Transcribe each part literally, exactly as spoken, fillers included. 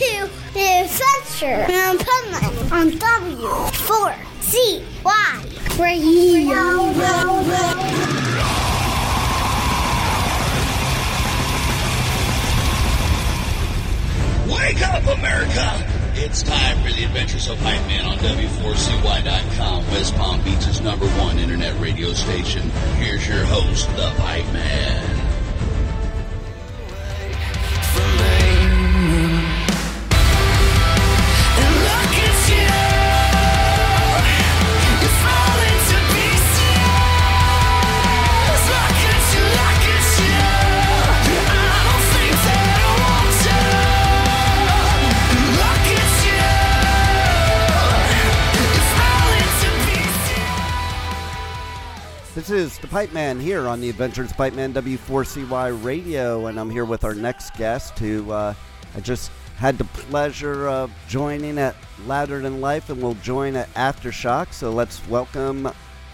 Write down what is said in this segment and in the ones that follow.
to the adventure in Puntland on W four C Y Radio. Wake up, America! It's time for the Adventures of Hype Man on W four C Y dot com, West Palm Beach's number one internet radio station. Here's your host, the Hype Man. This is the Pipe Man here on the Adventures Pipe Man W four C Y Radio, and I'm here with our next guest who uh, I just had the pleasure of joining at Louder Than Life and will join at Aftershock. So let's welcome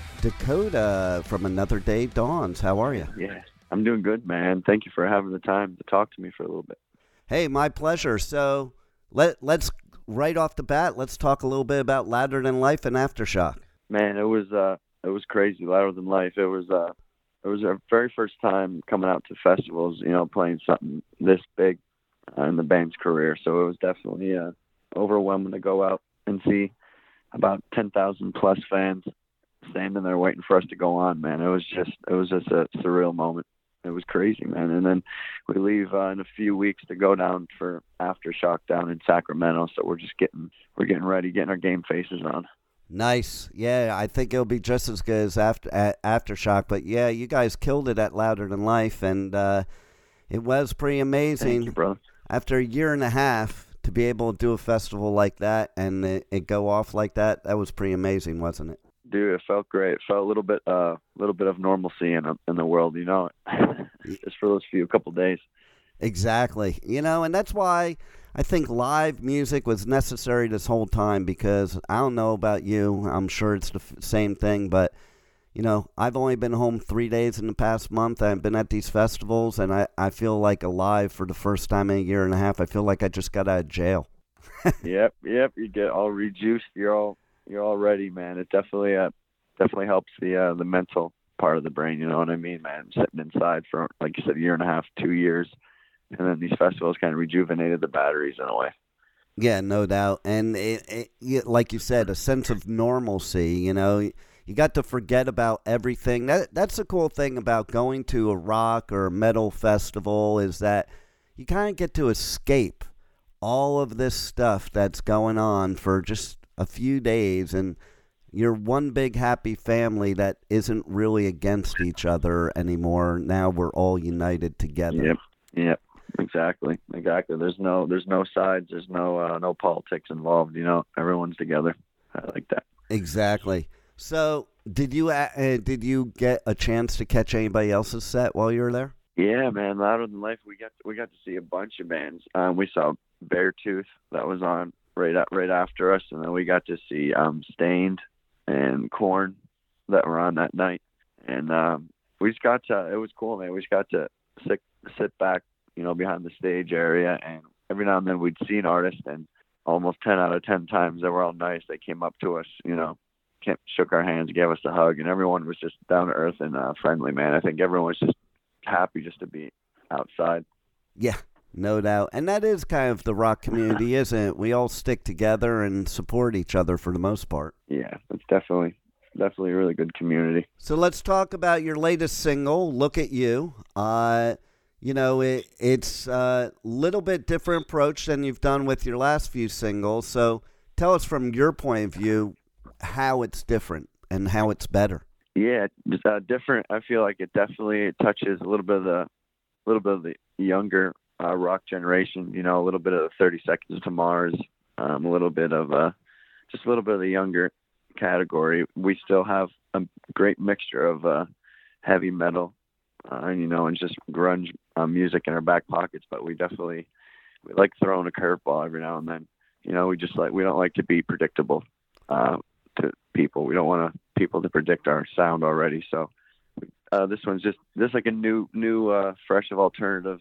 Dakota from Another Day Dawns. How are you? Yeah, I'm doing good, man. Thank you for having the time to talk to me for a little bit. Hey, my pleasure. So let, let's, right off the bat, let's talk a little bit about Louder Than Life and Aftershock. Man, it was... Uh, It was crazy, Louder Than Life. It was uh, it was our very first time coming out to festivals, you know, playing something this big uh, in the band's career. So it was definitely uh, overwhelming to go out and see about ten thousand plus fans standing there waiting for us to go on, man. It was just it was just a surreal moment. It was crazy, man. And then we leave uh, in a few weeks to go down for Aftershock down in Sacramento. So we're just getting we're getting ready, getting our game faces on. Nice. Yeah, I think it'll be just as good as after uh, Aftershock. But yeah, you guys killed it at Louder Than Life, and uh, it was pretty amazing. Thank you, brother. After a year and a half to be able to do a festival like that and it, it go off like that, that was pretty amazing, wasn't it? Dude, it felt great. It felt a little bit, a uh, little bit of normalcy in in the world, you know, just for those few couple days. Exactly. You know, and that's why I think live music was necessary this whole time, because I don't know about you, I'm sure it's the f- same thing, but, you know, I've only been home three days in the past month. I've been at these festivals, and I, I feel like alive for the first time in a year and a half. I feel like I just got out of jail. Yep, yep, you get all rejuiced. You're all you're all ready, man. It definitely uh, definitely helps the uh, the mental part of the brain, you know what I mean, man? Sitting inside for, like you said, a year and a half, two years. And then these festivals kind of rejuvenated the batteries in a way. Yeah, no doubt. And it, it, like you said, a sense of normalcy, you know. You got to forget about everything. That That's the cool thing about going to a rock or a metal festival, is that you kind of get to escape all of this stuff that's going on for just a few days. And you're one big happy family that isn't really against each other anymore. Now we're all united together. Yep, yep. Exactly, exactly. There's no, there's no sides. There's no, uh, no politics involved. You know, everyone's together. I like that. Exactly. So, did you, uh, did you get a chance to catch anybody else's set while you were there? Yeah, man. Louder Than Life. We got, we got to see a bunch of bands. Um, we saw Beartooth that was on right, right after us, and then we got to see um, Stained and Korn that were on that night. And um, we just got to. It was cool, man. We just got to sit, sit back, you know, behind the stage area, and every now and then we'd see an artist, and almost ten out of ten times they were all nice. They came up to us, you know, shook our hands, gave us a hug, and everyone was just down to earth and uh, friendly, man. I think everyone was just happy just to be outside. Yeah, no doubt. And that is kind of the rock community, isn't it? We all stick together and support each other for the most part. Yeah, it's definitely, definitely a really good community. So let's talk about your latest single, Look at You. Uh, You know, it, it's a little bit different approach than you've done with your last few singles. So tell us from your point of view how it's different and how it's better. Yeah, just uh, different. I feel like it definitely touches a little bit of the, little bit of the younger uh, rock generation. You know, a little bit of thirty Seconds to Mars, um, a little bit of uh, just a little bit of the younger category. We still have a great mixture of uh, heavy metal. Uh, and, you know, and just grunge uh, music in our back pockets, but we definitely we like throwing a curveball every now and then. You know, we just like we don't like to be predictable uh, to people. We don't want to, people to predict our sound already. So uh, this one's just this like a new, new, uh, fresh of alternative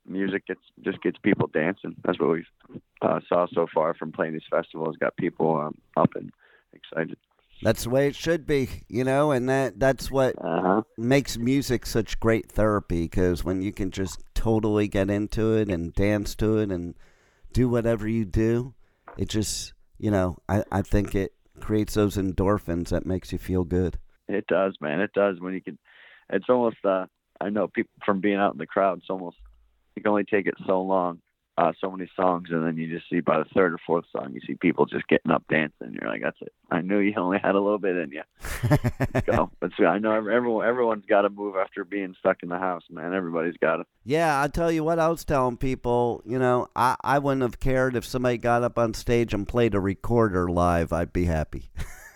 music gets just gets people dancing. That's what we've uh, saw so far from playing these festivals. Got people um, up and excited. That's the way it should be, you know, and that that's what Uh-huh. makes music such great therapy, because when you can just totally get into it and dance to it and do whatever you do, it just, you know, I, I think it creates those endorphins that makes you feel good. It does, man. It does. When you can, it's almost. Uh, I know people from being out in the crowd. It's almost you can only take it so long, uh, so many songs, and then you just see by the third or fourth song, you see people just getting up dancing. You're like, that's it. I knew you only had a little bit in you. Let's go. Let's go. I know everyone. Everyone's got to move after being stuck in the house, man. Everybody's got to. Yeah, I tell you what, I was telling people, you know, I, I wouldn't have cared if somebody got up on stage and played a recorder live. I'd be happy.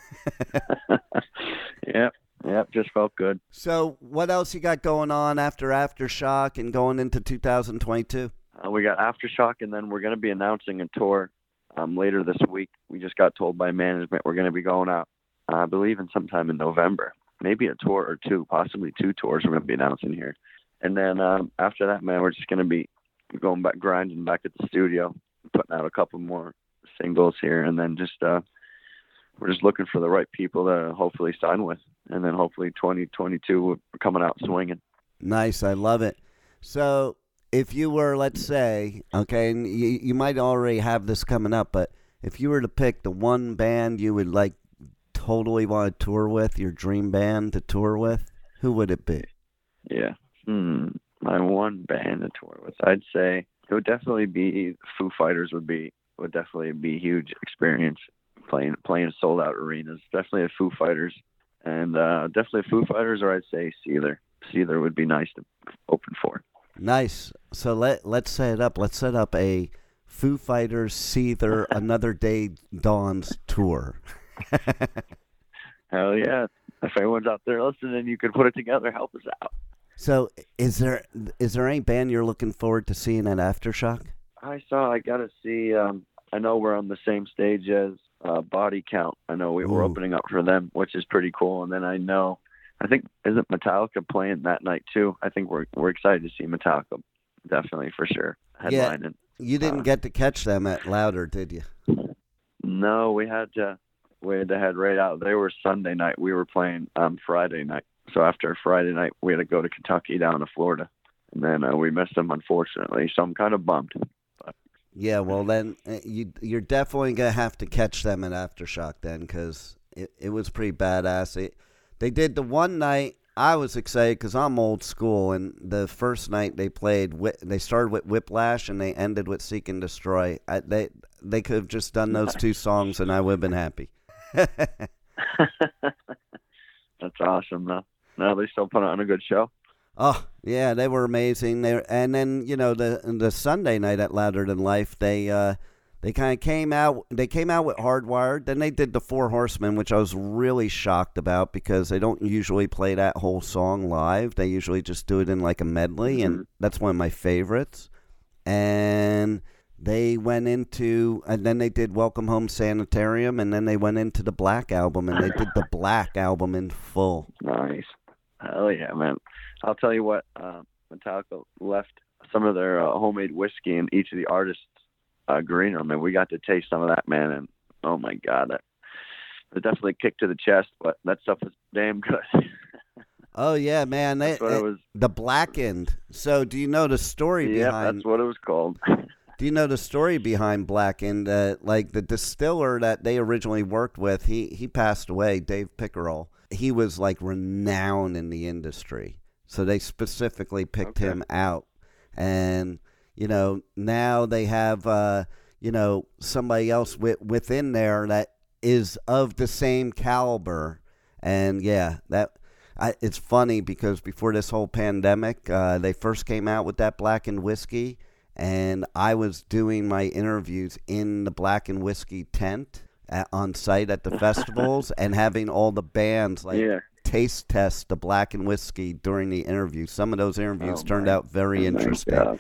Yep. Yep. Just felt good. So what else you got going on after Aftershock and going into two thousand twenty-two? Uh, we got Aftershock, and then we're going to be announcing a tour um, later this week. We just got told by management we're going to be going out, uh, I believe, in sometime in November. Maybe a tour or two, possibly two tours we're going to be announcing here. And then um, after that, man, we're just going to be going back, grinding back at the studio, putting out a couple more singles here, and then just uh, we're just looking for the right people to hopefully sign with. And then hopefully twenty twenty-two, we're coming out swinging. Nice. I love it. So if you were, let's say, okay, and you, you might already have this coming up, but if you were to pick the one band you would like totally want to tour with, your dream band to tour with, who would it be? Yeah. Hmm. My one band to tour with, I'd say it would definitely be Foo Fighters. Would be would definitely be a huge experience playing playing sold out arenas. Definitely a Foo Fighters, and uh, definitely Foo Fighters, or I'd say Seether. Seether would be nice to open for. Nice. So let let's set it up. Let's set up a Foo Fighters, Seether, Another Day Dawns tour. Hell yeah! If anyone's out there listening, you could put it together. Help us out. So, is there is there any band you're looking forward to seeing at Aftershock? I saw. I got to see. Um, I know we're on the same stage as uh, Body Count. I know we were Ooh. opening up for them, which is pretty cool. And then I know, I think isn't Metallica playing that night too? I think we're we're excited to see Metallica, definitely for sure. Yeah. Headlining. You didn't Uh, get to catch them at Louder, did you? No, we had to. We had to head right out. They were Sunday night. We were playing um, Friday night. So after Friday night, we had to go to Kentucky down to Florida, and then uh, we missed them, unfortunately. So I'm kind of bummed. But. Yeah, well then uh, you you're definitely gonna have to catch them at Aftershock then, because it it was pretty badass. It, they did the one night. I was excited because I'm old school, and the first night they played, they started with Whiplash and they ended with Seek and Destroy. I, they they could have just done those two songs, and I would have been happy. That's awesome, though. No, they still put on a good show. Oh yeah, they were amazing. They were, and then you know the the Sunday night at Louder Than Life, they uh, they kind of came out. They came out with Hardwired. Then they did the Four Horsemen, which I was really shocked about because they don't usually play that whole song live. They usually just do it in like a medley, Mm-hmm. and that's one of my favorites. And they went into, and then they did Welcome Home Sanitarium, and then they went into the Black Album, and they did the Black Album in full. Nice. Hell yeah, man. I'll tell you what, uh, Metallica left some of their uh, homemade whiskey in each of the artists' uh, green room, and we got to taste some of that, man, and oh my God, that it definitely kicked to the chest, but that stuff was damn good. Oh yeah, man! They, That's what it was. The Blackened. So, do you know the story Yeah, behind? that's what it was called. Do you know the story behind Blackened? Uh, like the distiller that they originally worked with, he he passed away. Dave Pickerel. He was like renowned in the industry, so they specifically picked Okay. him out. And you know now they have uh, you know somebody else with, within there that is of the same caliber. And yeah, that. I, it's funny because before this whole pandemic, uh, they first came out with that Blackened whiskey, and I was doing my interviews in the Blackened whiskey tent at, on site at the festivals, and having all the bands like Yeah. taste test the Blackened whiskey during the interview. Some of those interviews Oh, turned my- out very oh, my interesting. God.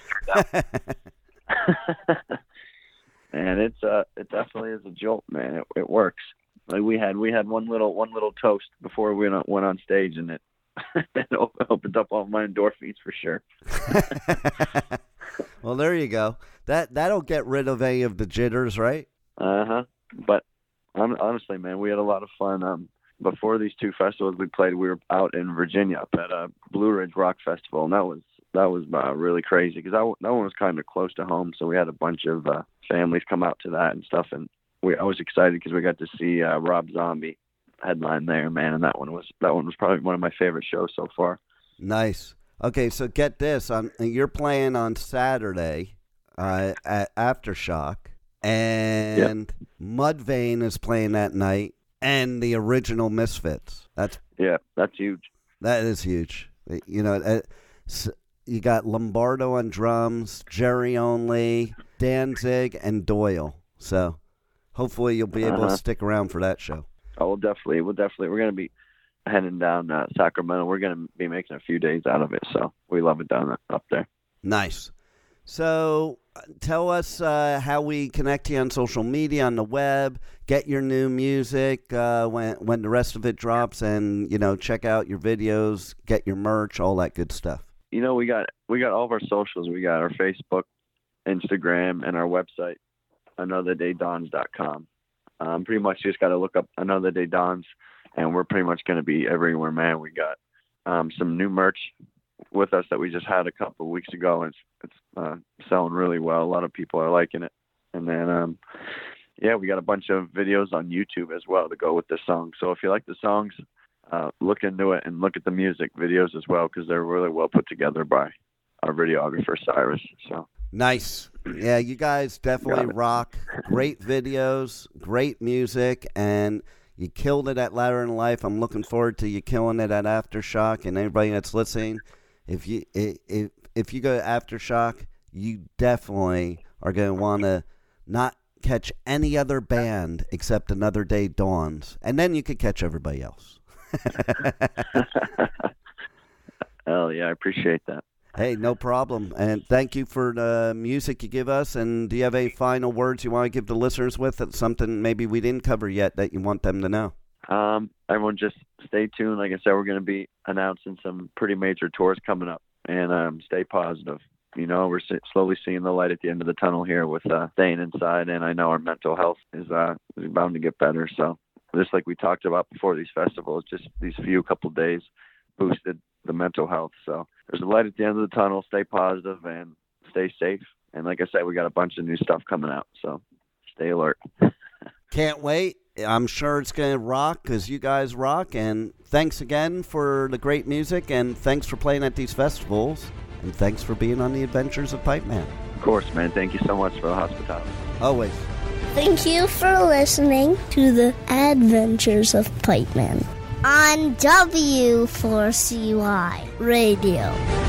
And it's uh, it definitely is a jolt, man. It it works. Like we had we had one little one little toast before we went on, went on stage, and it it opened up all my endorphins for sure. Well, there you go. That that'll get rid of any of the jitters, right? Uh huh. But hon- honestly, man, we had a lot of fun. Um, before these two festivals we played, we were out in Virginia up at a Blue Ridge Rock Festival, and that was that was uh, really crazy because that that one was kind of close to home. So we had a bunch of uh, families come out to that and stuff, and we I was excited because we got to see uh, Rob Zombie headline there, man, and that one was that one was probably one of my favorite shows so far. Nice. Okay, so get this: on you're playing on Saturday uh, at Aftershock, and yep. Mudvayne is playing that night, and the original Misfits. That's yeah, that's huge. That is huge. You know, you got Lombardo on drums, Jerry Only, Danzig, and Doyle. So hopefully you'll be able uh-huh. to stick around for that show. Oh, we'll definitely. We'll definitely. We're going to be heading down uh, Sacramento. We're going to be making a few days out of it, so we love it down up there. Nice. So tell us uh, how we connect you on social media, on the web, get your new music uh, when when the rest of it drops, and, you know, check out your videos, get your merch, all that good stuff. You know, we got we got all of our socials. We got our Facebook, Instagram, and our website, another day dawns dot com. Um, pretty much just got to look up Another Day Dawns, and we're pretty much going to be everywhere, man. We got um, some new merch with us that we just had a couple of weeks ago, and it's, it's uh, selling really well. A lot of people are liking it. And then, um, yeah, we got a bunch of videos on YouTube as well to go with the song. So if you like the songs, uh, look into it and look at the music videos as well, because they're really well put together by our videographer, Cyrus. So nice. Yeah, you guys definitely rock. Great videos, great music, and you killed it at Louder Than Life. I'm looking forward to you killing it at Aftershock. And everybody that's listening, if you if if you go to Aftershock, you definitely are going to want to not catch any other band except Another Day Dawns, and then you could catch everybody else. Hell yeah, I appreciate that. Hey, no problem. And thank you for the music you give us. And do you have any final words you want to give the listeners with? That's something maybe we didn't cover yet that you want them to know. Um, everyone just stay tuned. Like I said, we're going to be announcing some pretty major tours coming up, and um, stay positive. You know, we're slowly seeing the light at the end of the tunnel here with uh, staying inside, and I know our mental health is, uh, is bound to get better. So just like we talked about before these festivals, just these few couple of days boosted the mental health. So there's a light at the end of the tunnel. Stay positive and stay safe. And like I said, we got a bunch of new stuff coming out, so stay alert. Can't wait. I'm sure it's going to rock because you guys rock. And thanks again for the great music, and thanks for playing at these festivals, and thanks for being on the Adventures of Pipe Man. Of course, man. Thank you so much for the hospitality. Always. Thank you for listening to the Adventures of Pipe Man on W four C Y Radio.